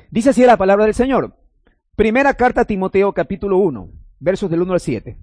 Dice así la palabra del Señor. Primera carta a Timoteo, capítulo 1, versos del 1 al 7.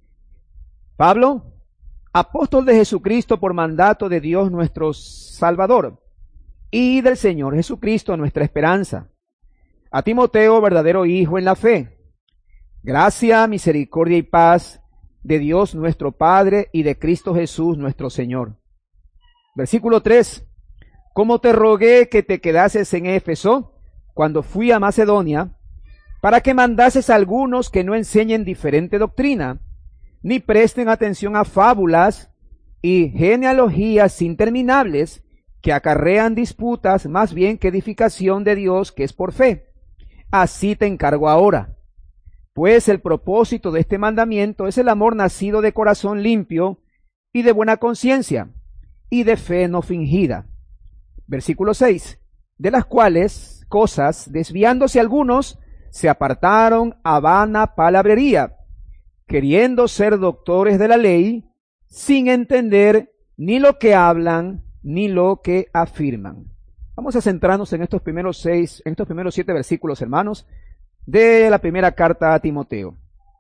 Pablo, apóstol de Jesucristo por mandato de Dios nuestro Salvador y del Señor Jesucristo nuestra esperanza. A Timoteo, verdadero hijo en la fe. Gracia, misericordia y paz de Dios nuestro Padre y de Cristo Jesús nuestro Señor. Versículo 3. Como te rogué que te quedases en Éfeso cuando fui a Macedonia, para que mandases a algunos que no enseñen diferente doctrina, ni presten atención a fábulas y genealogías interminables que acarrean disputas más bien que edificación de Dios que es por fe. Así te encargo ahora. Pues el propósito de este mandamiento es el amor nacido de corazón limpio y de buena conciencia y de fe no fingida. Versículo 6. De las cuales cosas, desviándose algunos, se apartaron a vana palabrería, queriendo ser doctores de la ley, sin entender ni lo que hablan, ni lo que afirman. Vamos a centrarnos en estos primeros 7 versículos, hermanos, de la primera carta a Timoteo.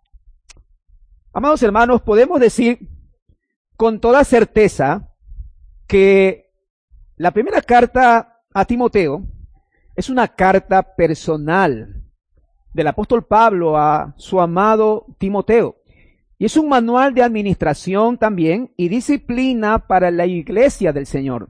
Amados hermanos, podemos decir con toda certeza que la primera carta a Timoteo es una carta personal del apóstol Pablo a su amado Timoteo. Y es un manual de administración también y disciplina para la iglesia del Señor.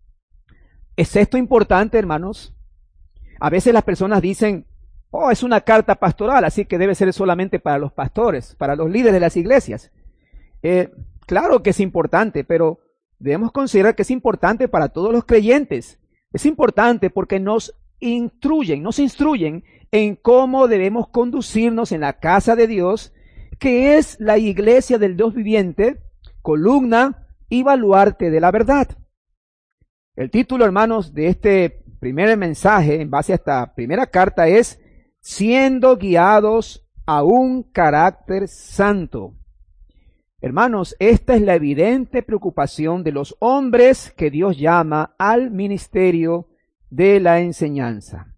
¿Es esto importante, hermanos? A veces las personas dicen, oh, es una carta pastoral, así que debe ser solamente para los pastores, para los líderes de las iglesias. Claro que es importante, pero debemos considerar que es importante para todos los creyentes. Es importante porque nos instruyen en cómo debemos conducirnos en la casa de Dios, que es la iglesia del Dios viviente, columna y baluarte de la verdad. El título, hermanos, de este primer mensaje en base a esta primera carta es Siendo guiados a un carácter santo. Hermanos, esta es la evidente preocupación de los hombres que Dios llama al ministerio de la enseñanza.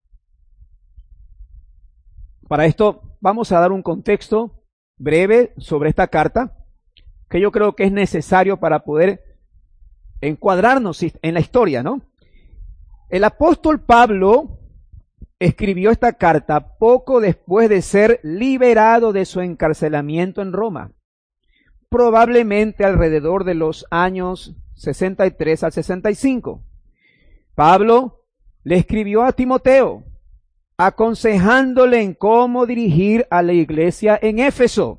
Para esto vamos a dar un contexto breve sobre esta carta, que yo creo que es necesario para poder encuadrarnos en la historia, ¿no? El apóstol Pablo escribió esta carta poco después de ser liberado de su encarcelamiento en Roma, probablemente alrededor de los años 63 al 65. Pablo le escribió a Timoteo, aconsejándole en cómo dirigir a la iglesia en Éfeso.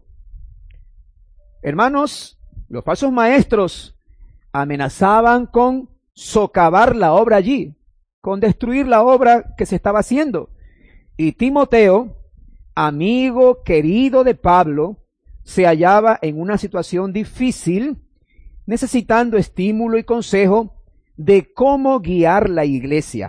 Hermanos, los falsos maestros amenazaban con socavar la obra allí, con destruir la obra que se estaba haciendo. Y Timoteo, amigo querido de Pablo, se hallaba en una situación difícil, necesitando estímulo y consejo de cómo guiar la iglesia.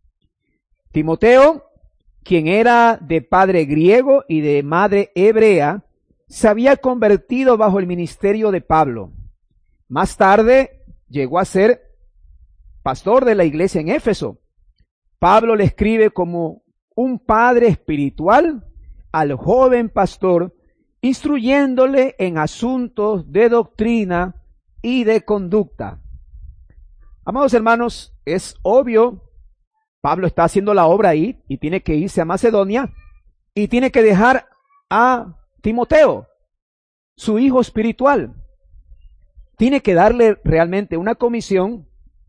Timoteo, quien era de padre griego y de madre hebrea, se había convertido bajo el ministerio de Pablo. Más tarde llegó a ser pastor de la iglesia en Éfeso. Pablo le escribe como un padre espiritual al joven pastor, instruyéndole en asuntos de doctrina y de conducta. Amados hermanos, es obvio, Pablo está haciendo la obra ahí y tiene que irse a Macedonia y tiene que dejar a Timoteo, su hijo espiritual. Tiene que darle realmente una comisión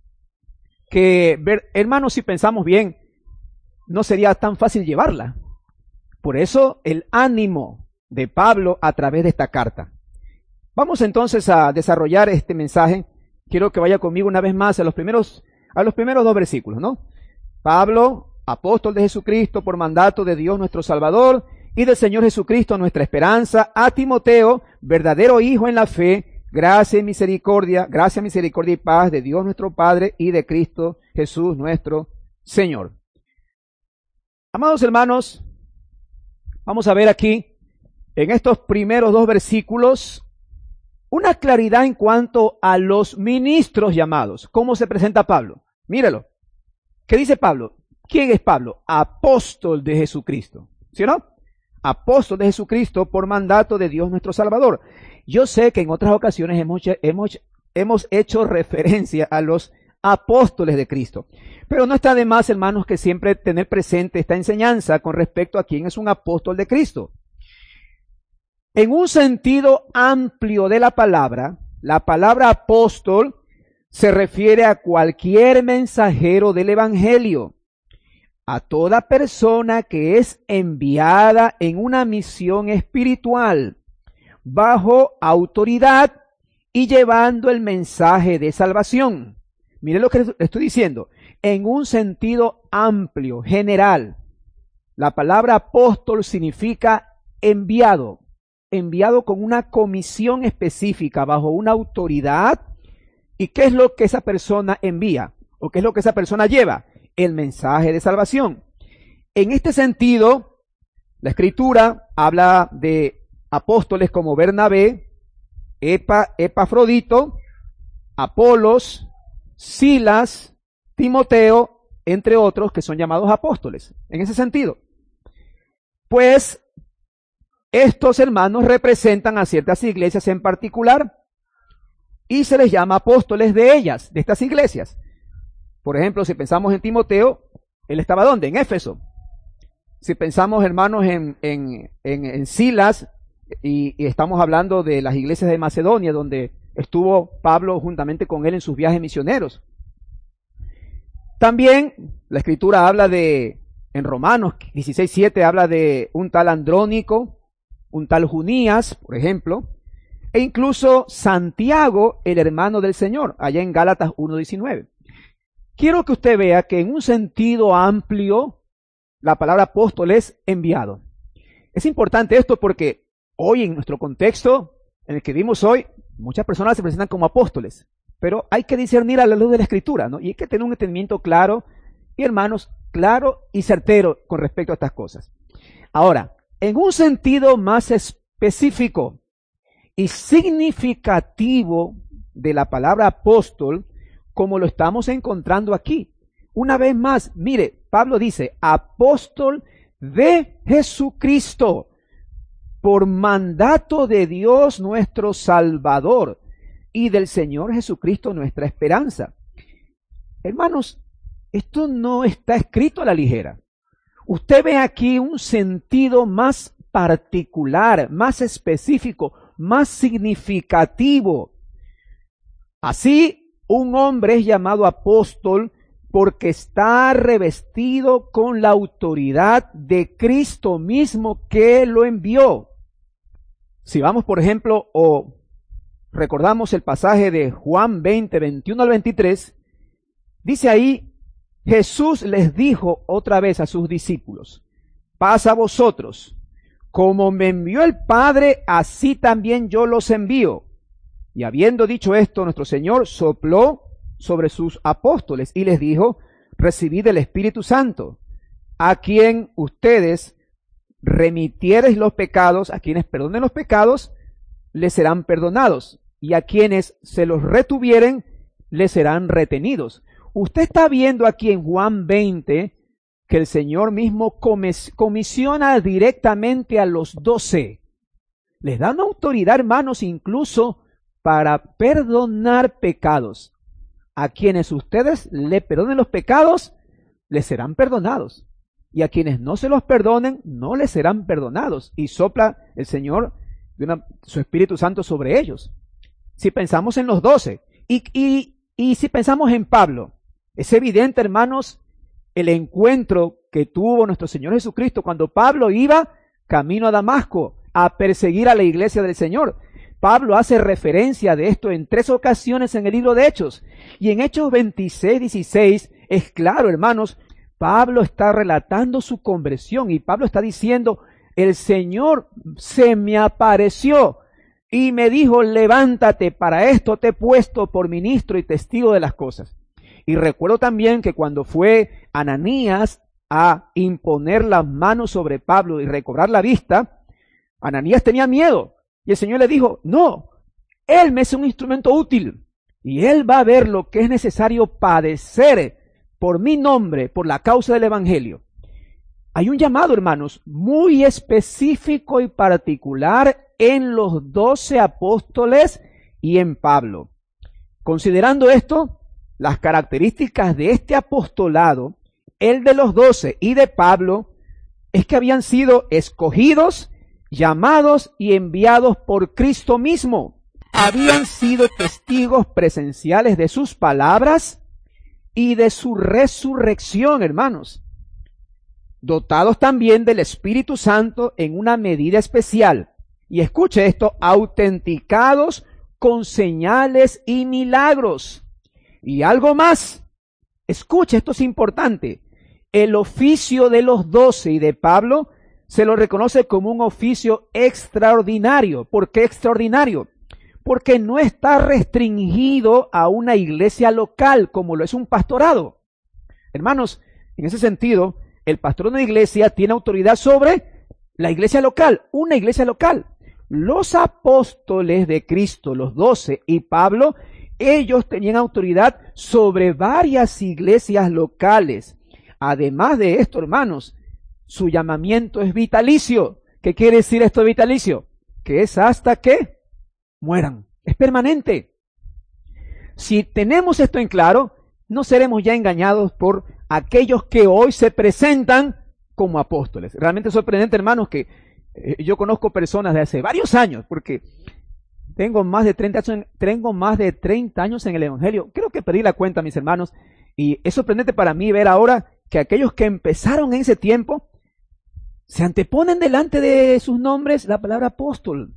que, hermanos, si pensamos bien, no sería tan fácil llevarla. Por eso el ánimo de Pablo a través de esta carta. Vamos entonces a desarrollar este mensaje. Quiero que vaya conmigo una vez más a los primeros 2 versículos, ¿no? Pablo, apóstol de Jesucristo por mandato de Dios nuestro Salvador y del Señor Jesucristo nuestra esperanza, a Timoteo, verdadero hijo en la fe, gracia, misericordia y paz de Dios nuestro Padre y de Cristo Jesús nuestro Señor. Amados hermanos, vamos a ver aquí en estos primeros 2 versículos una claridad en cuanto a los ministros llamados. ¿Cómo se presenta Pablo? Míralo. ¿Qué dice Pablo? ¿Quién es Pablo? Apóstol de Jesucristo. ¿Sí o no? Apóstol de Jesucristo por mandato de Dios nuestro Salvador. Yo sé que en otras ocasiones hemos hecho referencia a los apóstoles de Cristo. Pero no está de más, hermanos, que siempre tener presente esta enseñanza con respecto a quién es un apóstol de Cristo. En un sentido amplio de la palabra apóstol se refiere a cualquier mensajero del Evangelio, a toda persona que es enviada en una misión espiritual, bajo autoridad y llevando el mensaje de salvación. Miren lo que les estoy diciendo, en un sentido amplio, general. La palabra apóstol significa enviado con una comisión específica, bajo una autoridad. ¿Y qué es lo que esa persona envía? ¿O qué es lo que esa persona lleva? El mensaje de salvación. En este sentido, la Escritura habla de apóstoles como Bernabé, Epafrodito, Apolos, Silas, Timoteo, entre otros que son llamados apóstoles. En ese sentido, pues estos hermanos representan a ciertas iglesias en particular y se les llama apóstoles de ellas, de estas iglesias. Por ejemplo, si pensamos en Timoteo, él estaba ¿dónde? En Éfeso. Si pensamos, hermanos, en Silas, y estamos hablando de las iglesias de Macedonia, donde estuvo Pablo juntamente con él en sus viajes misioneros. También la Escritura habla en Romanos 16:7 habla de un tal Andrónico, un tal Junías, por ejemplo, e incluso Santiago, el hermano del Señor, allá en Gálatas 1:19. Quiero que usted vea que en un sentido amplio, la palabra apóstol es enviado. Es importante esto porque hoy en nuestro contexto, en el que vivimos hoy, muchas personas se presentan como apóstoles, pero hay que discernir a la luz de la Escritura, ¿no? Y hay que tener un entendimiento claro, y hermanos, claro y certero con respecto a estas cosas. Ahora, en un sentido más específico y significativo de la palabra apóstol, como lo estamos encontrando aquí. Una vez más, mire, Pablo dice, apóstol de Jesucristo, por mandato de Dios nuestro Salvador y del Señor Jesucristo nuestra esperanza. Hermanos, esto no está escrito a la ligera. Usted ve aquí un sentido más particular, más específico, más significativo. Así, un hombre es llamado apóstol porque está revestido con la autoridad de Cristo mismo que lo envió. Si vamos, por ejemplo, o recordamos el pasaje de Juan 20, 21 al 23, dice ahí, Jesús les dijo otra vez a sus discípulos, paz a vosotros, como me envió el Padre, así también yo los envío. Y habiendo dicho esto, nuestro Señor sopló sobre sus apóstoles y les dijo, recibid el Espíritu Santo, a quien ustedes remitiereis los pecados, a quienes perdonen los pecados, les serán perdonados, y a quienes se los retuvieren, les serán retenidos. Usted está viendo aquí en Juan 20 que el Señor mismo comisiona directamente a los 12. Les da una autoridad, hermanos, incluso para perdonar pecados. A quienes ustedes le perdonen los pecados, les serán perdonados. Y a quienes no se los perdonen, no les serán perdonados. Y sopla el Señor su Espíritu Santo sobre ellos. Si pensamos en los 12, y si pensamos en Pablo, es evidente, hermanos, el encuentro que tuvo nuestro Señor Jesucristo cuando Pablo iba camino a Damasco a perseguir a la iglesia del Señor. Pablo hace referencia de esto en 3 ocasiones en el libro de Hechos. Y en Hechos 26, 16, es claro, hermanos, Pablo está relatando su conversión y Pablo está diciendo, el Señor se me apareció y me dijo, levántate, para esto te he puesto por ministro y testigo de las cosas. Y recuerdo también que cuando fue Ananías a imponer las manos sobre Pablo y recobrar la vista, Ananías tenía miedo. Y el Señor le dijo, no, él me es un instrumento útil y él va a ver lo que es necesario padecer por mi nombre, por la causa del evangelio. Hay un llamado, hermanos, muy específico y particular en los 12 apóstoles y en Pablo. Considerando esto, las características de este apostolado, el de los 12 y de Pablo, es que habían sido escogidos, llamados y enviados por Cristo mismo. Habían sido testigos presenciales de sus palabras y de su resurrección, hermanos. Dotados también del Espíritu Santo en una medida especial. Y escuche esto, autenticados con señales y milagros. Y algo más, escuche, esto es importante. El oficio de los 12 y de Pablo se lo reconoce como un oficio extraordinario. ¿Por qué extraordinario? Porque no está restringido a una iglesia local como lo es un pastorado. Hermanos, en ese sentido, el pastor de una iglesia tiene autoridad sobre la iglesia local, una iglesia local. Los apóstoles de Cristo, los 12 y Pablo, ellos tenían autoridad sobre varias iglesias locales. Además de esto, hermanos, su llamamiento es vitalicio. ¿Qué quiere decir esto de vitalicio? Que es hasta que mueran. Es permanente. Si tenemos esto en claro, no seremos ya engañados por aquellos que hoy se presentan como apóstoles. Realmente es sorprendente, hermanos, que yo conozco personas de hace varios años, porque tengo más de 30 años en el Evangelio. Creo que perdí la cuenta, mis hermanos, y es sorprendente para mí ver ahora que aquellos que empezaron en ese tiempo se anteponen delante de sus nombres la palabra apóstol.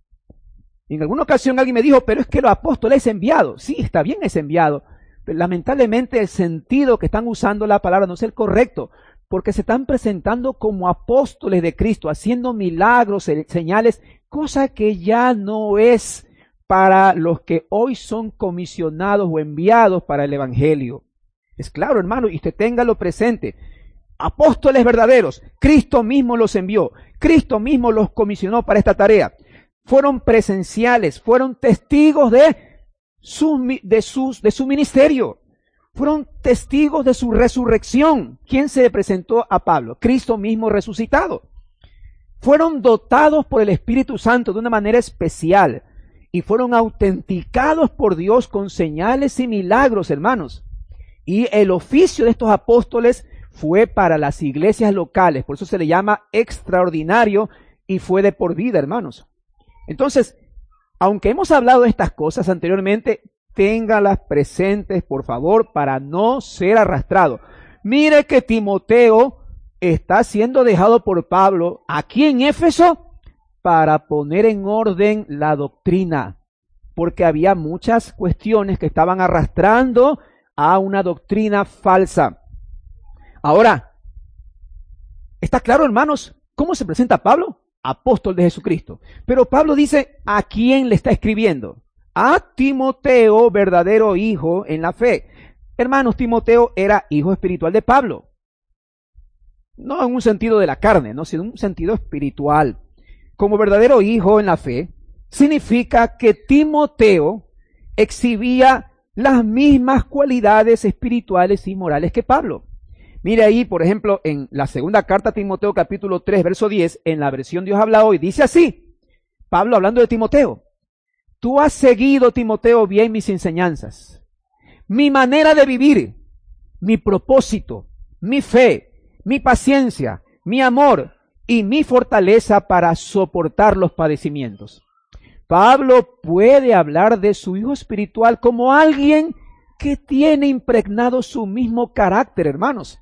En alguna ocasión alguien me dijo, pero es que el apóstol es enviado. Sí, está bien, es enviado. Pero lamentablemente el sentido que están usando la palabra no es el correcto, porque se están presentando como apóstoles de Cristo, haciendo milagros, señales, cosa que ya no es para los que hoy son comisionados o enviados para el Evangelio. Es claro, hermano, y usted téngalo presente. Apóstoles verdaderos, Cristo mismo los envió, Cristo mismo los comisionó para esta tarea. Fueron presenciales, fueron testigos de su ministerio. Fueron testigos de su resurrección. ¿Quién se le presentó a Pablo? Cristo mismo resucitado. Fueron dotados por el Espíritu Santo de una manera especial y fueron autenticados por Dios con señales y milagros, hermanos. Y el oficio de estos apóstoles fue para las iglesias locales, por eso se le llama extraordinario y fue de por vida, hermanos. Entonces, aunque hemos hablado de estas cosas anteriormente, téngalas presentes, por favor, para no ser arrastrado. Mire que Timoteo está siendo dejado por Pablo aquí en Éfeso para poner en orden la doctrina, porque había muchas cuestiones que estaban arrastrando a una doctrina falsa. Ahora, ¿está claro, hermanos, cómo se presenta Pablo? Apóstol de Jesucristo. Pero Pablo dice, ¿a quién le está escribiendo? A Timoteo, verdadero hijo en la fe. Hermanos, Timoteo era hijo espiritual de Pablo. No en un sentido de la carne, no, sino en un sentido espiritual. Como verdadero hijo en la fe, significa que Timoteo exhibía las mismas cualidades espirituales y morales que Pablo. Mire ahí, por ejemplo, en la segunda carta a Timoteo, capítulo 3, verso 10, en la versión Dios habla hoy, dice así, Pablo hablando de Timoteo, tú has seguido, Timoteo, bien mis enseñanzas, mi manera de vivir, mi propósito, mi fe, mi paciencia, mi amor y mi fortaleza para soportar los padecimientos. Pablo puede hablar de su hijo espiritual como alguien que tiene impregnado su mismo carácter, hermanos.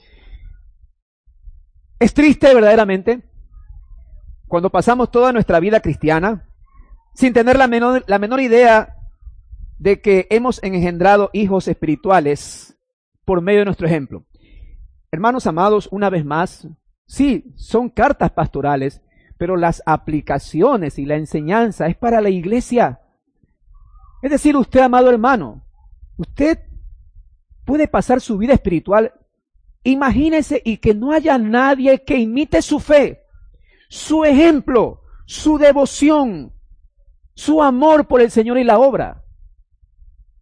Es triste verdaderamente cuando pasamos toda nuestra vida cristiana sin tener la menor idea de que hemos engendrado hijos espirituales por medio de nuestro ejemplo. Hermanos amados, una vez más, sí, son cartas pastorales, pero las aplicaciones y la enseñanza es para la iglesia. Es decir, usted, amado hermano, usted puede pasar su vida espiritual, imagínese, y que no haya nadie que imite su fe, su ejemplo, su devoción, su amor por el Señor y la obra.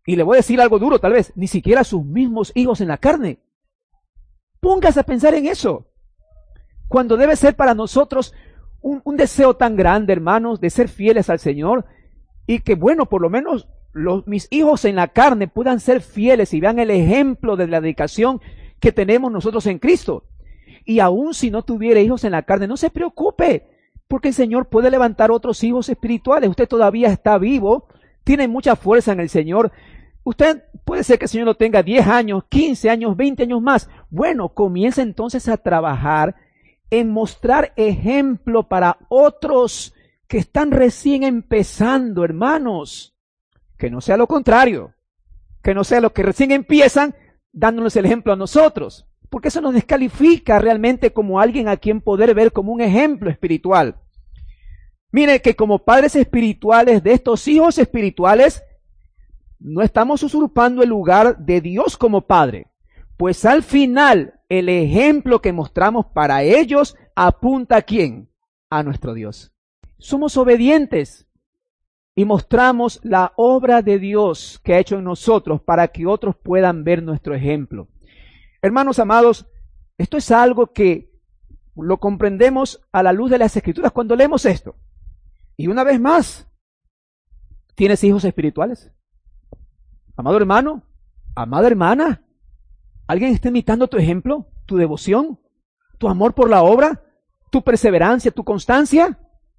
Y le voy a decir algo duro tal vez, ni siquiera sus mismos hijos en la carne. Póngase a pensar en eso. Cuando debe ser para nosotros un deseo tan grande, hermanos, de ser fieles al Señor y que, bueno, por lo menos mis hijos en la carne puedan ser fieles y vean el ejemplo de la dedicación que tenemos nosotros en Cristo. Y aun si no tuviera hijos en la carne, no se preocupe, porque el Señor puede levantar otros hijos espirituales. Usted todavía está vivo, tiene mucha fuerza en el Señor. Usted puede ser que el Señor lo tenga 10 años, 15 años, 20 años más. Bueno, comienza entonces a trabajar en mostrar ejemplo para otros que están recién empezando, hermanos. Que no sea lo contrario, que no sea los que recién empiezan dándonos el ejemplo a nosotros, porque eso nos descalifica realmente como alguien a quien poder ver como un ejemplo espiritual. Mire que como padres espirituales de estos hijos espirituales, no estamos usurpando el lugar de Dios como Padre, pues al final el ejemplo que mostramos para ellos apunta ¿a quién? A nuestro Dios. Somos obedientes y mostramos la obra de Dios que ha hecho en nosotros para que otros puedan ver nuestro ejemplo. Hermanos amados, esto es algo que lo comprendemos a la luz de las Escrituras cuando leemos esto. Y una vez más, ¿tienes hijos espirituales? Amado hermano, amada hermana, ¿alguien está imitando tu ejemplo, tu devoción, tu amor por la obra, tu perseverancia, tu constancia?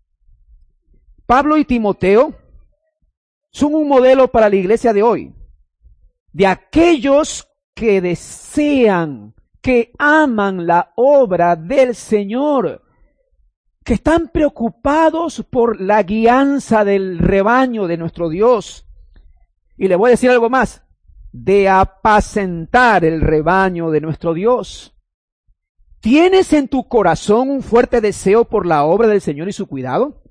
Pablo y Timoteo son un modelo para la iglesia de hoy, de aquellos que desean, que aman la obra del Señor, que están preocupados por la guianza del rebaño de nuestro Dios. Y le voy a decir algo más, de apacentar el rebaño de nuestro Dios. ¿Tienes en tu corazón un fuerte deseo por la obra del Señor y su cuidado?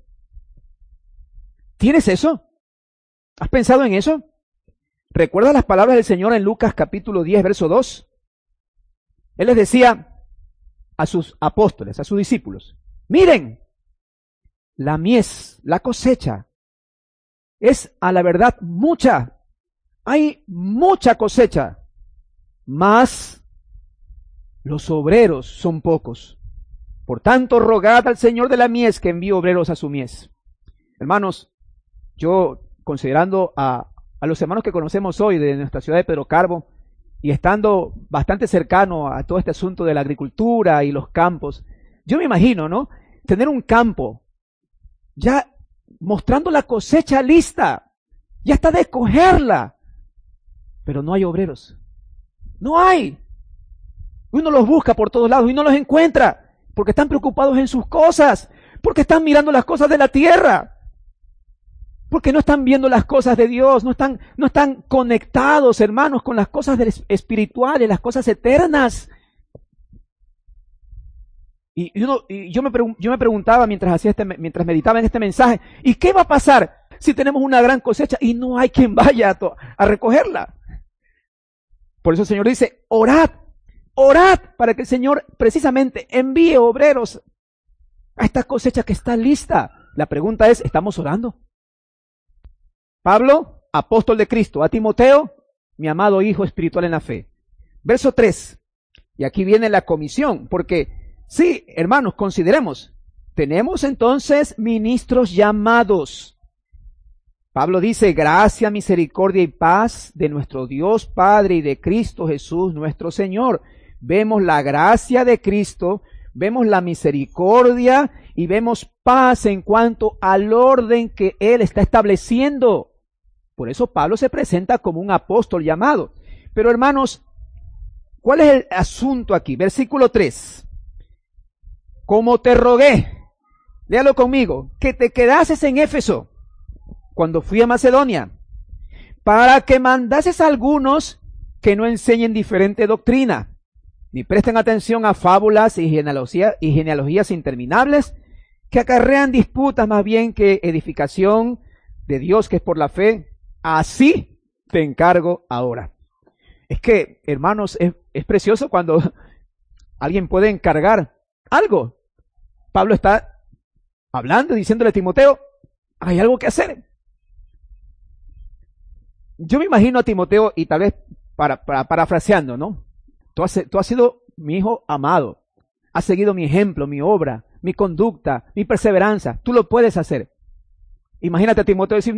¿Tienes eso? ¿Has pensado en eso? ¿Recuerdas las palabras del Señor en Lucas capítulo 10, verso 2? Él les decía a sus apóstoles, a sus discípulos, miren, la mies, la cosecha, es a la verdad mucha. Hay mucha cosecha, mas los obreros son pocos. Por tanto, rogad al Señor de la mies que envíe obreros a su mies. Hermanos, yo considerando a los hermanos que conocemos hoy de nuestra ciudad de Pedro Carbo y estando bastante cercano a todo este asunto de la agricultura y los campos, yo me imagino, ¿no? Tener un campo ya mostrando la cosecha lista, ya está de cogerla, pero no hay obreros. No hay. Uno los busca por todos lados y no los encuentra, porque están preocupados en sus cosas, porque están mirando las cosas de la tierra, porque no están viendo las cosas de Dios, no están conectados, hermanos, con las cosas espirituales, las cosas eternas. Y yo me preguntaba mientras meditaba en este mensaje, ¿y qué va a pasar si tenemos una gran cosecha y no hay quien vaya a recogerla? Por eso el Señor dice, orad para que el Señor precisamente envíe obreros a esta cosecha que está lista. La pregunta es, ¿estamos orando? Pablo, apóstol de Cristo, a Timoteo, mi amado hijo espiritual en la fe. Verso 3, y aquí viene la comisión, porque sí, hermanos, consideremos, tenemos entonces ministros llamados. Pablo dice, gracia, misericordia y paz de nuestro Dios Padre y de Cristo Jesús nuestro Señor. Vemos la gracia de Cristo, vemos la misericordia y vemos paz en cuanto al orden que Él está estableciendo. Por eso Pablo se presenta como un apóstol llamado. Pero hermanos, ¿cuál es el asunto aquí? Versículo 3. Como te rogué, léalo conmigo, que te quedases en Éfeso cuando fui a Macedonia, para que mandases a algunos que no enseñen diferente doctrina, ni presten atención a fábulas y genealogías interminables, que acarrean disputas más bien que edificación de Dios que es por la fe. Así te encargo ahora. Es que, hermanos, es precioso cuando alguien puede encargar algo. Pablo está hablando y diciéndole a Timoteo, hay algo que hacer. Yo me imagino a Timoteo, y tal vez parafraseando, ¿no? Tú has sido mi hijo amado, has seguido mi ejemplo, mi obra, mi conducta, mi perseverancia, tú lo puedes hacer. Imagínate a Timoteo decir,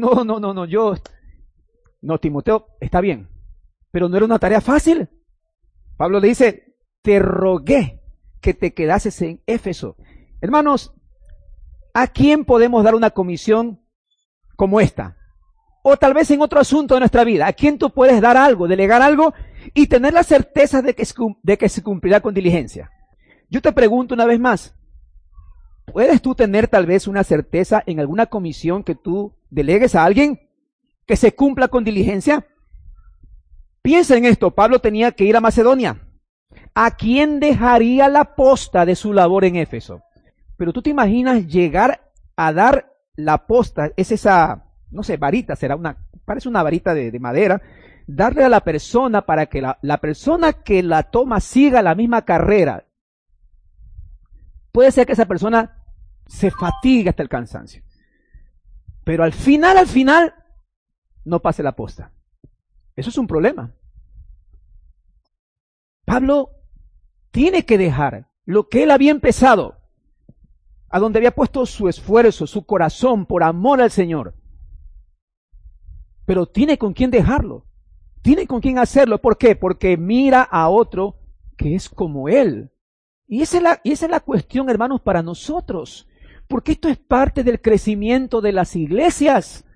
no, Timoteo, está bien, pero no era una tarea fácil. Pablo le dice, te rogué que te quedases en Éfeso. Hermanos, ¿a quién podemos dar una comisión como esta? O tal vez en otro asunto de nuestra vida. ¿A quién tú puedes dar algo, delegar algo y tener la certeza de que se cumplirá con diligencia? Yo te pregunto una vez más, ¿puedes tú tener tal vez una certeza en alguna comisión que tú delegues a alguien que se cumpla con diligencia? Piensa en esto, Pablo tenía que ir a Macedonia. ¿A quién dejaría la posta de su labor en Éfeso? Pero tú te imaginas llegar a dar la posta, es esa, no sé, varita, parece una varita de madera, darle a la persona para que la persona que la toma siga la misma carrera. Puede ser que esa persona se fatigue hasta el cansancio, pero al final, no pase la posta. Eso es un problema. Pablo tiene que dejar lo que él había empezado, a donde había puesto su esfuerzo, su corazón, por amor al Señor. Pero tiene con quién dejarlo, tiene con quién hacerlo. ¿Por qué? Porque mira a otro que es como él. Y esa es la cuestión, hermanos, para nosotros. Porque esto es parte del crecimiento de las iglesias.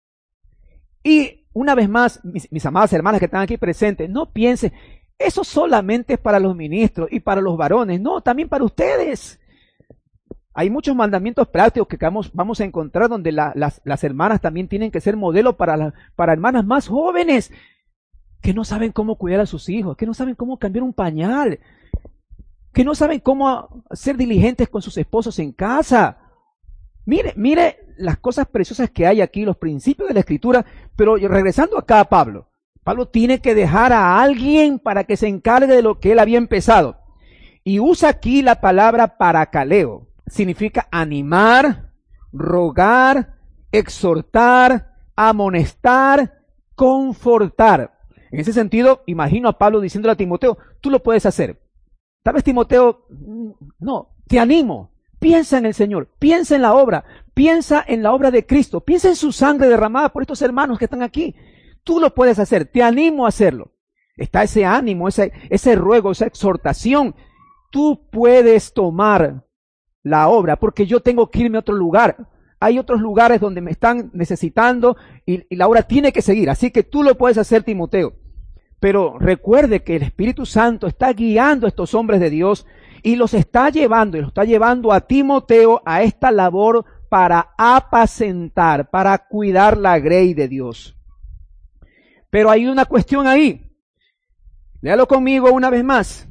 Y una vez más, mis amadas hermanas que están aquí presentes, no piensen, eso solamente es para los ministros y para los varones. No, también para ustedes. Hay muchos mandamientos prácticos que vamos a encontrar donde las hermanas también tienen que ser modelo para hermanas más jóvenes que no saben cómo cuidar a sus hijos, que no saben cómo cambiar un pañal, que no saben cómo ser diligentes con sus esposos en casa. Mire las cosas preciosas que hay aquí, los principios de la Escritura. Pero regresando acá a Pablo tiene que dejar a alguien para que se encargue de lo que él había empezado. Y usa aquí la palabra paracaleo. Significa animar, rogar, exhortar, amonestar, confortar. En ese sentido, imagino a Pablo diciéndole a Timoteo, tú lo puedes hacer. Tal vez Timoteo, no, te animo, piensa en el Señor, piensa en la obra de Cristo, piensa en su sangre derramada por estos hermanos que están aquí. Tú lo puedes hacer, te animo a hacerlo. Está ese ánimo, ese ruego, esa exhortación. Tú puedes tomar la obra, porque yo tengo que irme a otro lugar. Hay otros lugares donde me están necesitando y la obra tiene que seguir. Así que tú lo puedes hacer, Timoteo. Pero recuerde que el Espíritu Santo está guiando a estos hombres de Dios y los está llevando a Timoteo a esta labor para apacentar, para cuidar la grey de Dios. Pero hay una cuestión ahí. Léalo conmigo una vez más.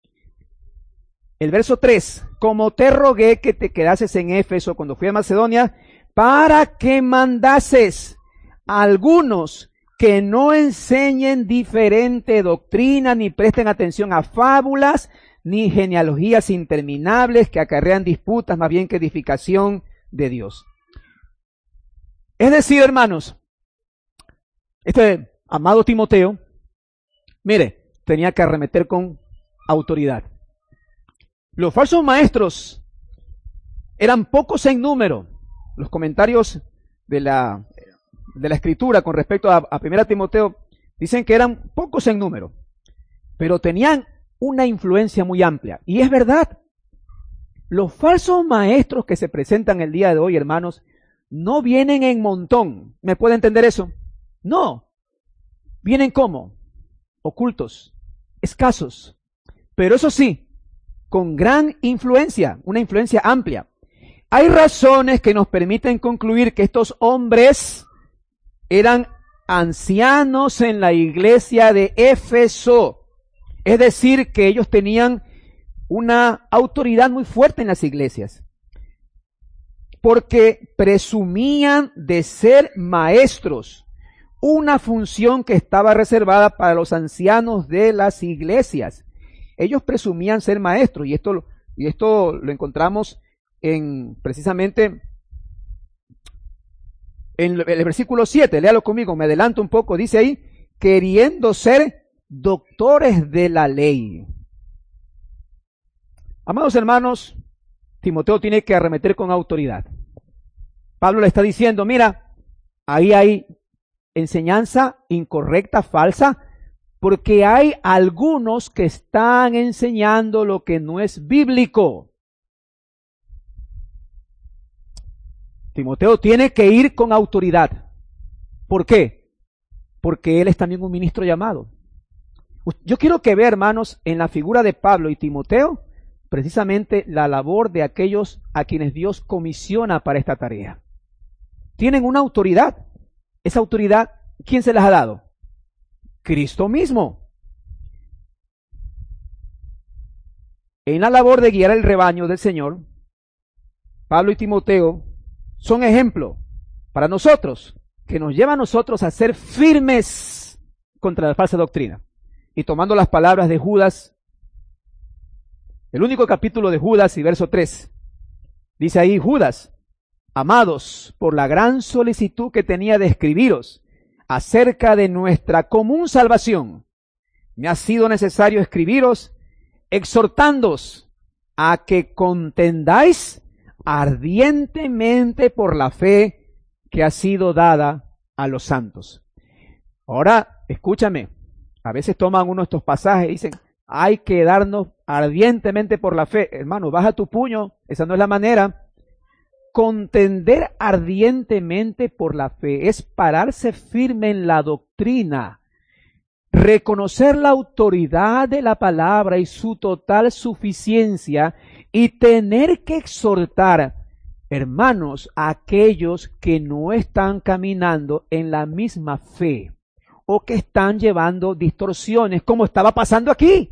El verso 3. Como te rogué que te quedases en Éfeso cuando fui a Macedonia, para que mandases a algunos que no enseñen diferente doctrina, ni presten atención a fábulas, ni genealogías interminables que acarrean disputas más bien que edificación de Dios. Es decir, hermanos, este amado Timoteo, mire, tenía que arremeter con autoridad. Los falsos maestros eran pocos en número. Los comentarios de la Escritura con respecto a 1 Timoteo dicen que eran pocos en número, pero tenían una influencia muy amplia. Y es verdad, los falsos maestros que se presentan el día de hoy, hermanos, no vienen en montón. ¿Me puede entender eso? No. Vienen como ocultos, escasos, pero eso sí, con gran influencia, una influencia amplia. Hay razones que nos permiten concluir que estos hombres eran ancianos en la iglesia de Éfeso. Es decir, que ellos tenían una autoridad muy fuerte en las iglesias, porque presumían de ser maestros, una función que estaba reservada para los ancianos de las iglesias. Ellos presumían ser maestros, y esto lo encontramos precisamente En el versículo 7, léalo conmigo, me adelanto un poco, dice ahí, queriendo ser doctores de la ley. Amados hermanos, Timoteo tiene que arremeter con autoridad. Pablo le está diciendo, mira, ahí hay enseñanza incorrecta, falsa, porque hay algunos que están enseñando lo que no es bíblico. Timoteo tiene que ir con autoridad. ¿Por qué? Porque él es también un ministro llamado. Yo quiero que vea, hermanos, en la figura de Pablo y Timoteo, precisamente la labor de aquellos a quienes Dios comisiona para esta tarea. Tienen una autoridad. Esa autoridad, ¿quién se las ha dado? Cristo mismo. En la labor de guiar el rebaño del Señor, Pablo y Timoteo son ejemplo para nosotros, que nos lleva a nosotros a ser firmes contra la falsa doctrina. Y tomando las palabras de Judas, el único capítulo de Judas y verso 3, dice ahí, Judas, amados, por la gran solicitud que tenía de escribiros acerca de nuestra común salvación, me ha sido necesario escribiros exhortándoos a que contendáis ardientemente por la fe que ha sido dada a los santos. Ahora, escúchame, a veces toman uno de estos pasajes y dicen, hay que darnos ardientemente por la fe. Hermano, baja tu puño, esa no es la manera. Contender ardientemente por la fe es pararse firme en la doctrina, reconocer la autoridad de la palabra y su total suficiencia y tener que exhortar, hermanos, a aquellos que no están caminando en la misma fe o que están llevando distorsiones, como estaba pasando aquí.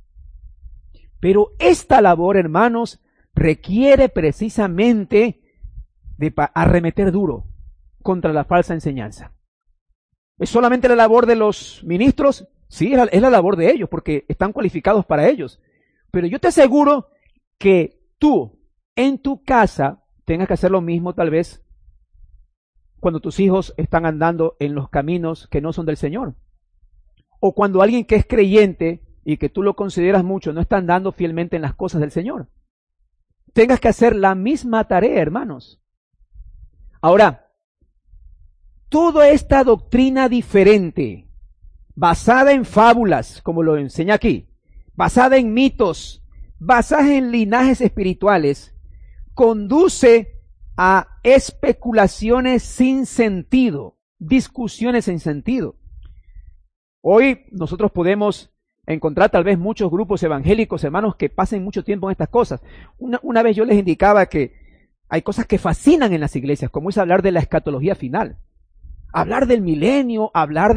Pero esta labor, hermanos, requiere precisamente de arremeter duro contra la falsa enseñanza. ¿Es solamente la labor de los ministros? Sí, es la labor de ellos, porque están cualificados para ellos. Pero yo te aseguro que tú, en tu casa, tengas que hacer lo mismo tal vez cuando tus hijos están andando en los caminos que no son del Señor. O cuando alguien que es creyente y que tú lo consideras mucho no está andando fielmente en las cosas del Señor. Tengas que hacer la misma tarea, hermanos. Ahora, toda esta doctrina diferente, basada en fábulas, como lo enseña aquí, basada en mitos, basada en linajes espirituales, conduce a especulaciones sin sentido, discusiones sin sentido. Hoy nosotros podemos encontrar tal vez muchos grupos evangélicos, hermanos, que pasen mucho tiempo en estas cosas. Una vez yo les indicaba que hay cosas que fascinan en las iglesias, como es hablar de la escatología final, hablar del milenio, hablar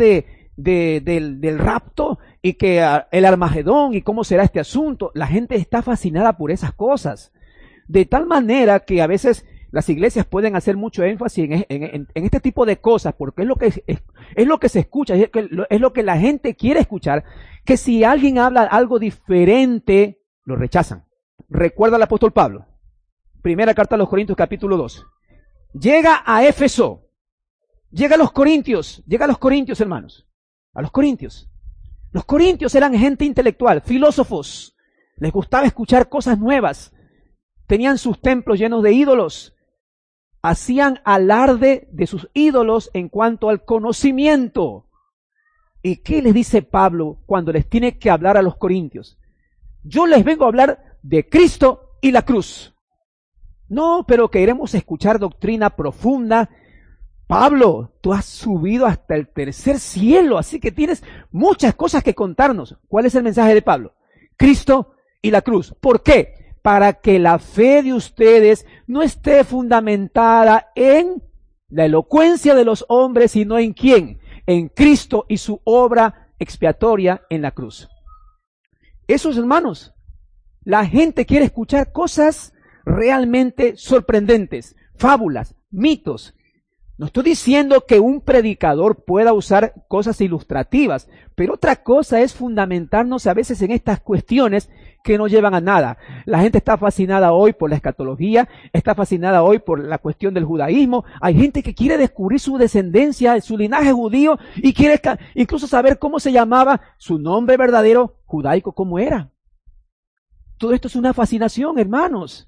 del rapto y que el Armagedón y cómo será este asunto. La gente está fascinada por esas cosas, de tal manera que a veces las iglesias pueden hacer mucho énfasis en este tipo de cosas, porque es lo que se escucha, es lo que la gente quiere escuchar, que si alguien habla algo diferente, lo rechazan. Recuerda al apóstol Pablo, primera carta a los Corintios capítulo 2. Llega a Éfeso, llega a los Corintios, hermanos, a los Corintios. Los corintios eran gente intelectual, filósofos, les gustaba escuchar cosas nuevas, tenían sus templos llenos de ídolos, hacían alarde de sus ídolos en cuanto al conocimiento. ¿Y qué les dice Pablo cuando les tiene que hablar a los corintios? Yo les vengo a hablar de Cristo y la cruz. No, pero queremos escuchar doctrina profunda. Pablo, tú has subido hasta el tercer cielo, así que tienes muchas cosas que contarnos. ¿Cuál es el mensaje de Pablo? Cristo y la cruz. ¿Por qué? Para que la fe de ustedes no esté fundamentada en la elocuencia de los hombres, sino en ¿quién? En Cristo y su obra expiatoria en la cruz. Esos hermanos, la gente quiere escuchar cosas realmente sorprendentes, fábulas, mitos. No estoy diciendo que un predicador pueda usar cosas ilustrativas, pero otra cosa es fundamentarnos a veces en estas cuestiones que no llevan a nada. La gente está fascinada hoy por la escatología, está fascinada hoy por la cuestión del judaísmo. Hay gente que quiere descubrir su descendencia, su linaje judío, y quiere incluso saber cómo se llamaba, su nombre verdadero judaico, cómo era. Todo esto es una fascinación, hermanos.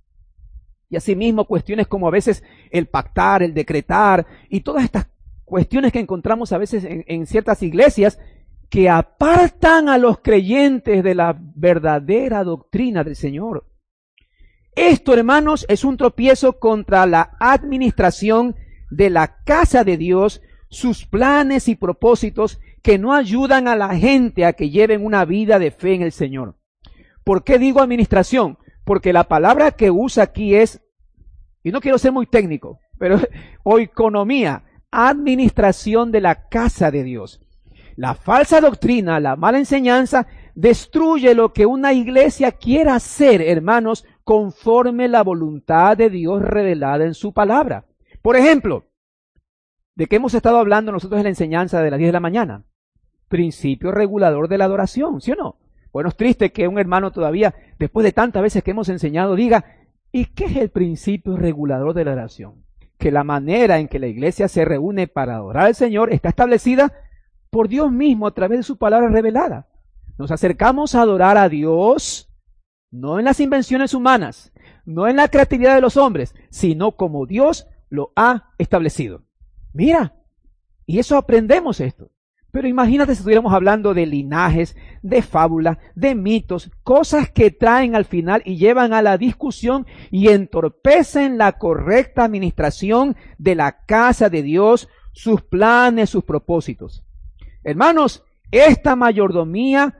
Y asimismo cuestiones como a veces el pactar, el decretar, y todas estas cuestiones que encontramos a veces en ciertas iglesias que apartan a los creyentes de la verdadera doctrina del Señor. Esto, hermanos, es un tropiezo contra la administración de la casa de Dios, sus planes y propósitos que no ayudan a la gente a que lleven una vida de fe en el Señor. ¿Por qué digo administración? Porque la palabra que usa aquí es, y no quiero ser muy técnico, pero oikonomía, administración de la casa de Dios. La falsa doctrina, la mala enseñanza, destruye lo que una iglesia quiera hacer, hermanos, conforme la voluntad de Dios revelada en su palabra. Por ejemplo, ¿de qué hemos estado hablando nosotros en la enseñanza de las 10 de la mañana? Principio regulador de la adoración, ¿sí o no? Bueno, es triste que un hermano todavía, después de tantas veces que hemos enseñado, diga, ¿y qué es el principio regulador de la adoración? Que la manera en que la iglesia se reúne para adorar al Señor está establecida por Dios mismo a través de su palabra revelada. Nos acercamos a adorar a Dios, no en las invenciones humanas, no en la creatividad de los hombres, sino como Dios lo ha establecido. Mira, y eso aprendemos esto. Pero imagínate si estuviéramos hablando de linajes, de fábulas, de mitos, cosas que traen al final y llevan a la discusión y entorpecen la correcta administración de la casa de Dios, sus planes, sus propósitos. Hermanos, esta mayordomía,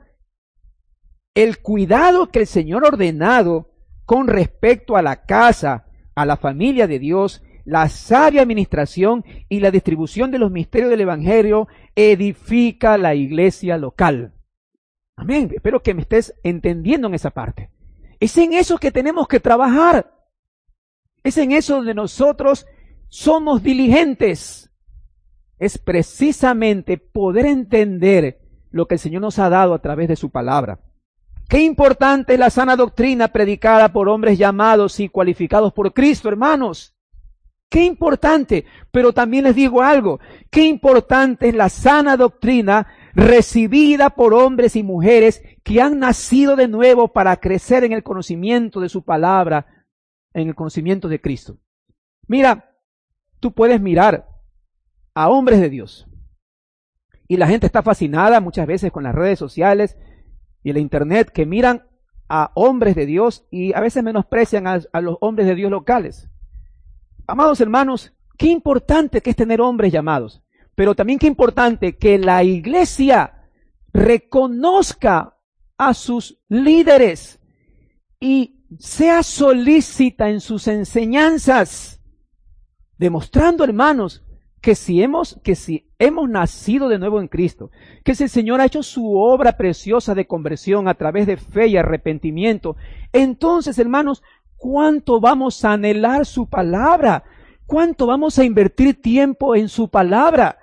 el cuidado que el Señor ha ordenado con respecto a la casa, a la familia de Dios, la sabia administración y la distribución de los misterios del Evangelio edifica la iglesia local. Amén. Espero que me estés entendiendo en esa parte. Es en eso que tenemos que trabajar. Es en eso donde nosotros somos diligentes. Es precisamente poder entender lo que el Señor nos ha dado a través de su palabra. Qué importante es la sana doctrina predicada por hombres llamados y cualificados por Cristo, hermanos. Qué importante, pero también les digo algo, qué importante es la sana doctrina recibida por hombres y mujeres que han nacido de nuevo para crecer en el conocimiento de su palabra, en el conocimiento de Cristo. Mira, tú puedes mirar a hombres de Dios y la gente está fascinada muchas veces con las redes sociales y el internet que miran a hombres de Dios y a veces menosprecian a los hombres de Dios locales. Amados hermanos, qué importante que es tener hombres llamados, pero también qué importante que la iglesia reconozca a sus líderes y sea solícita en sus enseñanzas, demostrando, hermanos, que si hemos nacido de nuevo en Cristo, que si el Señor ha hecho su obra preciosa de conversión a través de fe y arrepentimiento, entonces, hermanos, ¿cuánto vamos a anhelar su palabra? ¿Cuánto vamos a invertir tiempo en su palabra?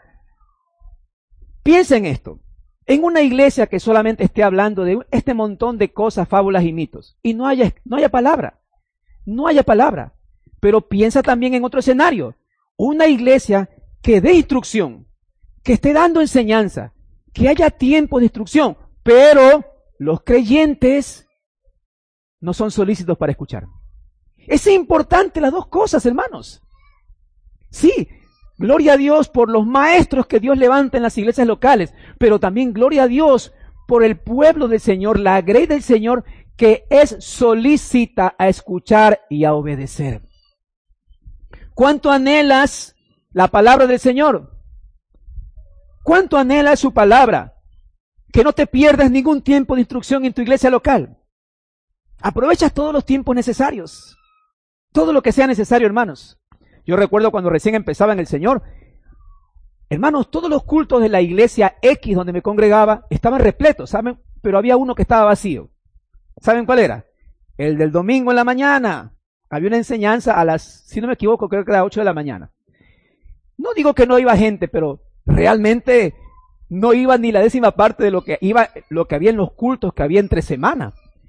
Piensa en esto. En una iglesia que solamente esté hablando de este montón de cosas, fábulas y mitos, y no haya palabra. No haya palabra. Pero piensa también en otro escenario. Una iglesia que dé instrucción, que esté dando enseñanza, que haya tiempo de instrucción, pero los creyentes no son solícitos para escuchar. Es importante las dos cosas, hermanos. Sí, gloria a Dios por los maestros que Dios levanta en las iglesias locales, pero también gloria a Dios por el pueblo del Señor, la grey del Señor, que es solícita a escuchar y a obedecer. ¿Cuánto anhelas la palabra del Señor? ¿Cuánto anhelas su palabra? Que no te pierdas ningún tiempo de instrucción en tu iglesia local. Aprovechas todos los tiempos necesarios. Todo lo que sea necesario, hermanos. Yo recuerdo cuando recién empezaba en el Señor, hermanos, todos los cultos de la iglesia X donde me congregaba estaban repletos, ¿saben? Pero había uno que estaba vacío. ¿Saben cuál era? El del domingo en la mañana. Había una enseñanza a las, si no me equivoco, creo que era 8 de la mañana. No digo que no iba gente, pero realmente no iba ni la 10ª parte de lo que había en los cultos que había entre semana.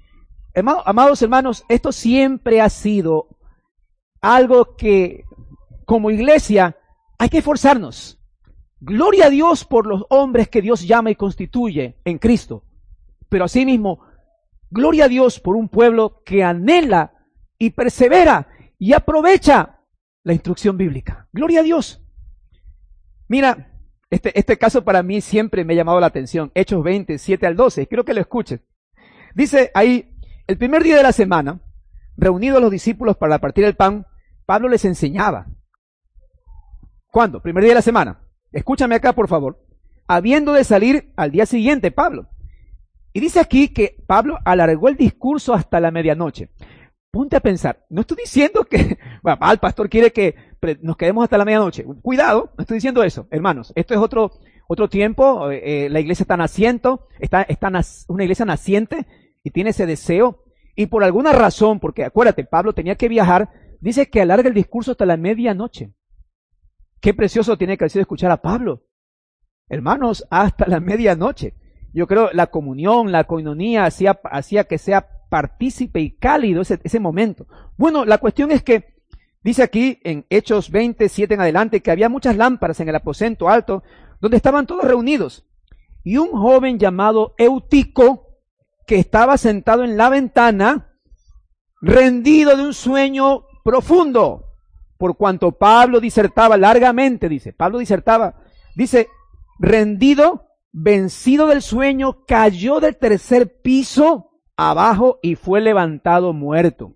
Amados hermanos, esto siempre ha sido algo que como iglesia hay que esforzarnos. Gloria a Dios por los hombres que Dios llama y constituye en Cristo. Pero asimismo, gloria a Dios por un pueblo que anhela y persevera y aprovecha la instrucción bíblica. Gloria a Dios. Mira, este caso para mí siempre me ha llamado la atención. Hechos 20, 7 al 12. Quiero que lo escuches. Dice ahí, el primer día de la semana, reunidos los discípulos para partir el pan, Pablo les enseñaba. ¿Cuándo? Primer día de la semana. Escúchame acá, por favor. Habiendo de salir al día siguiente, Pablo. Y dice aquí que Pablo alargó el discurso hasta la medianoche. Ponte a pensar. No estoy diciendo que bueno, el pastor quiere que nos quedemos hasta la medianoche. Cuidado, no estoy diciendo eso, hermanos. Esto es otro tiempo. La iglesia está naciendo, una iglesia naciente y tiene ese deseo. Y por alguna razón, porque acuérdate, Pablo tenía que viajar, dice que alarga el discurso hasta la medianoche. Qué precioso tiene que haber sido escuchar a Pablo. Hermanos, hasta la medianoche. Yo creo la comunión, la coinonía hacía que sea partícipe y cálido ese momento. Bueno, la cuestión es que dice aquí en Hechos 27 en adelante que había muchas lámparas en el aposento alto donde estaban todos reunidos. Y un joven llamado Eutico, que estaba sentado en la ventana, rendido de un sueño profundo, por cuanto Pablo disertaba largamente, dice, rendido, vencido del sueño, cayó del tercer piso abajo y fue levantado muerto.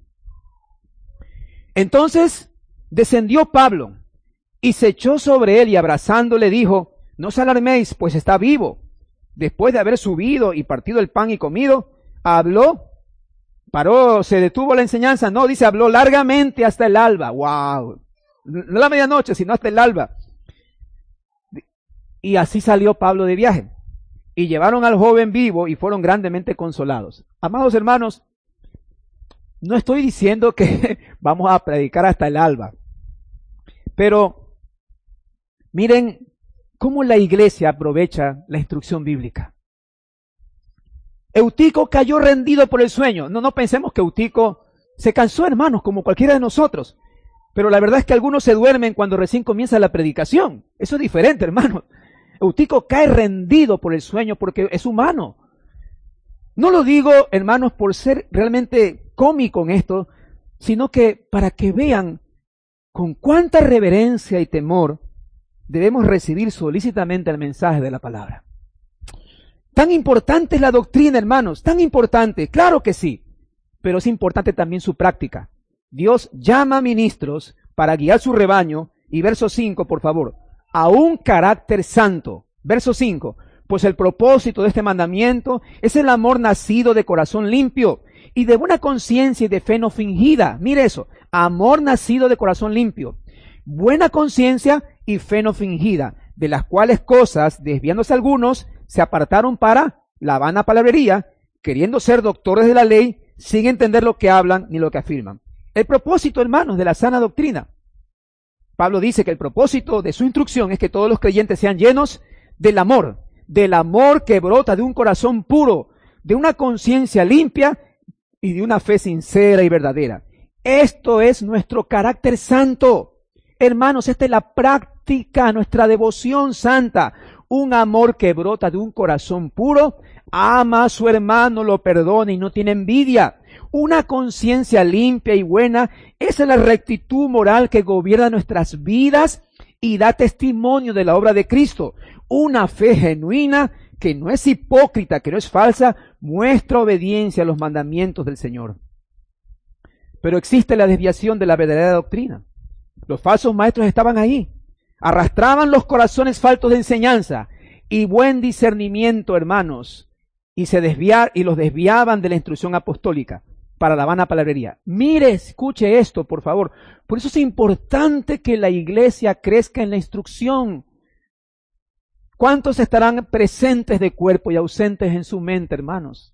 Entonces descendió Pablo y se echó sobre él y abrazándole dijo, no os alarméis, pues está vivo. Después de haber subido y partido el pan y comido, se detuvo la enseñanza, no, dice, habló largamente hasta el alba. ¡Wow! No la medianoche, sino hasta el alba. Y así salió Pablo de viaje. Y llevaron al joven vivo y fueron grandemente consolados. Amados hermanos, no estoy diciendo que vamos a predicar hasta el alba. Pero miren cómo la iglesia aprovecha la instrucción bíblica. Eutico cayó rendido por el sueño. No pensemos que Eutico se cansó, hermanos, como cualquiera de nosotros. Pero la verdad es que algunos se duermen cuando recién comienza la predicación. Eso es diferente, hermanos. Eutico cae rendido por el sueño porque es humano. No lo digo, hermanos, por ser realmente cómico en esto, sino que para que vean con cuánta reverencia y temor debemos recibir solícitamente el mensaje de la palabra. Tan importante es la doctrina, hermanos, tan importante, claro que sí, pero es importante también su práctica. Dios llama a ministros para guiar su rebaño, y verso 5, por favor, a un carácter santo. Verso 5, pues el propósito de este mandamiento es el amor nacido de corazón limpio y de buena conciencia y de fe no fingida. Mire eso, amor nacido de corazón limpio, buena conciencia y fe no fingida, de las cuales cosas, desviándose algunos, se apartaron para la vana palabrería, queriendo ser doctores de la ley, sin entender lo que hablan ni lo que afirman. El propósito, hermanos, de la sana doctrina. Pablo dice que el propósito de su instrucción es que todos los creyentes sean llenos del amor que brota de un corazón puro, de una conciencia limpia y de una fe sincera y verdadera. Esto es nuestro carácter santo. Hermanos, esta es la práctica, nuestra devoción santa. Un amor que brota de un corazón puro, ama a su hermano, lo perdona y no tiene envidia. Una conciencia limpia y buena, esa es la rectitud moral que gobierna nuestras vidas y da testimonio de la obra de Cristo. Una fe genuina que no es hipócrita, que no es falsa, muestra obediencia a los mandamientos del Señor. Pero existe la desviación de la verdadera doctrina. Los falsos maestros estaban ahí, arrastraban los corazones faltos de enseñanza y buen discernimiento, hermanos, y los desviaban de la instrucción apostólica para la vana palabrería. Mire, escuche esto, por favor. Por eso es importante que la iglesia crezca en la instrucción. ¿Cuántos estarán presentes de cuerpo y ausentes en su mente, hermanos?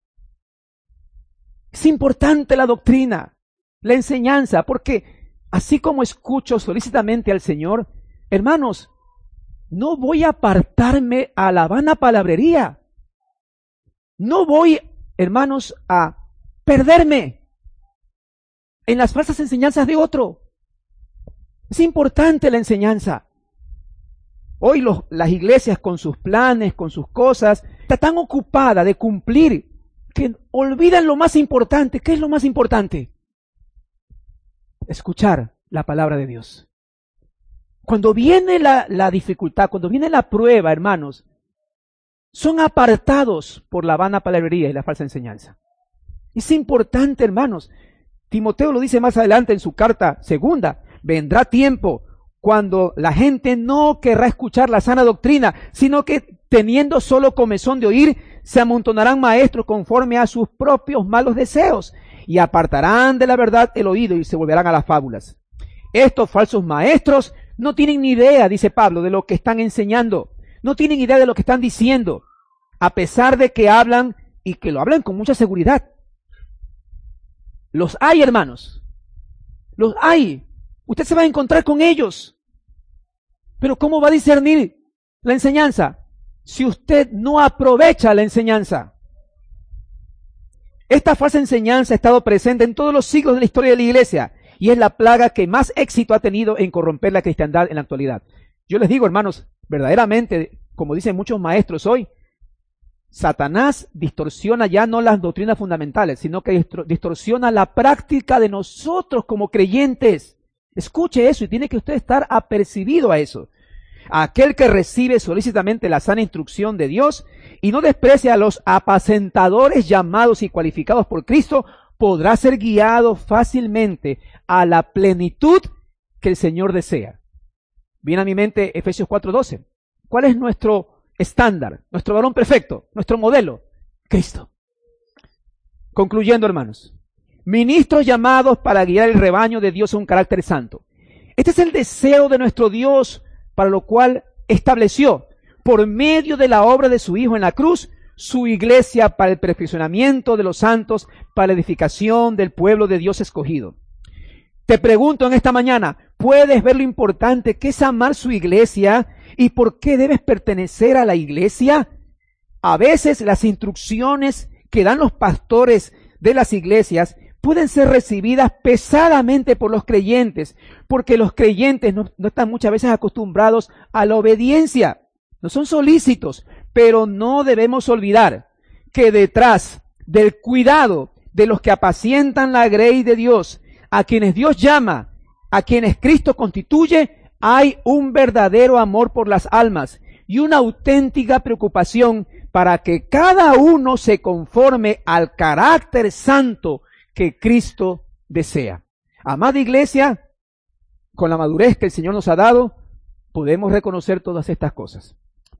Es importante la doctrina, la enseñanza, porque así como escucho solícitamente al Señor, hermanos, no voy a apartarme a la vana palabrería. No voy, hermanos, a perderme en las falsas enseñanzas de otro. Es importante la enseñanza. Hoy las iglesias con sus planes, con sus cosas, está tan ocupada de cumplir que olvidan lo más importante. ¿Qué es lo más importante? Escuchar la palabra de Dios. Cuando viene la dificultad, cuando viene la prueba, hermanos, son apartados por la vana palabrería y la falsa enseñanza. Es importante, hermanos. Timoteo lo dice más adelante en su carta segunda. Vendrá tiempo cuando la gente no querrá escuchar la sana doctrina, sino que teniendo solo comezón de oír, se amontonarán maestros conforme a sus propios malos deseos y apartarán de la verdad el oído y se volverán a las fábulas. Estos falsos maestros no tienen ni idea, dice Pablo, de lo que están enseñando. No tienen idea de lo que están diciendo, a pesar de que hablan y que lo hablan con mucha seguridad. Los hay, hermanos. Los hay. Usted se va a encontrar con ellos. Pero ¿cómo va a discernir la enseñanza si usted no aprovecha la enseñanza? Esta falsa enseñanza ha estado presente en todos los siglos de la historia de la iglesia y es la plaga que más éxito ha tenido en corromper la cristiandad en la actualidad. Yo les digo, hermanos, verdaderamente, como dicen muchos maestros hoy, Satanás distorsiona ya no las doctrinas fundamentales, sino que distorsiona la práctica de nosotros como creyentes. Escuche eso y tiene que usted estar apercibido a eso. Aquel que recibe solícitamente la sana instrucción de Dios y no desprecia a los apacentadores llamados y cualificados por Cristo, podrá ser guiado fácilmente a la plenitud que el Señor desea. Viene a mi mente Efesios 4:12. ¿Cuál es nuestro estándar, nuestro varón perfecto, nuestro modelo? Cristo. Concluyendo, hermanos, ministros llamados para guiar el rebaño de Dios a un carácter santo. Este es el deseo de nuestro Dios, para lo cual estableció, por medio de la obra de su Hijo en la cruz, su iglesia para el perfeccionamiento de los santos, para la edificación del pueblo de Dios escogido. Te pregunto en esta mañana, ¿puedes ver lo importante que es amar su iglesia y por qué debes pertenecer a la iglesia? A veces las instrucciones que dan los pastores de las iglesias pueden ser recibidas pesadamente por los creyentes, porque los creyentes no están muchas veces acostumbrados a la obediencia, no son solícitos, pero no debemos olvidar que detrás del cuidado de los que apacientan la grey de Dios, a quienes Dios llama, a quienes Cristo constituye, hay un verdadero amor por las almas y una auténtica preocupación para que cada uno se conforme al carácter santo que Cristo desea. Amada iglesia, con la madurez que el Señor nos ha dado, podemos reconocer todas estas cosas.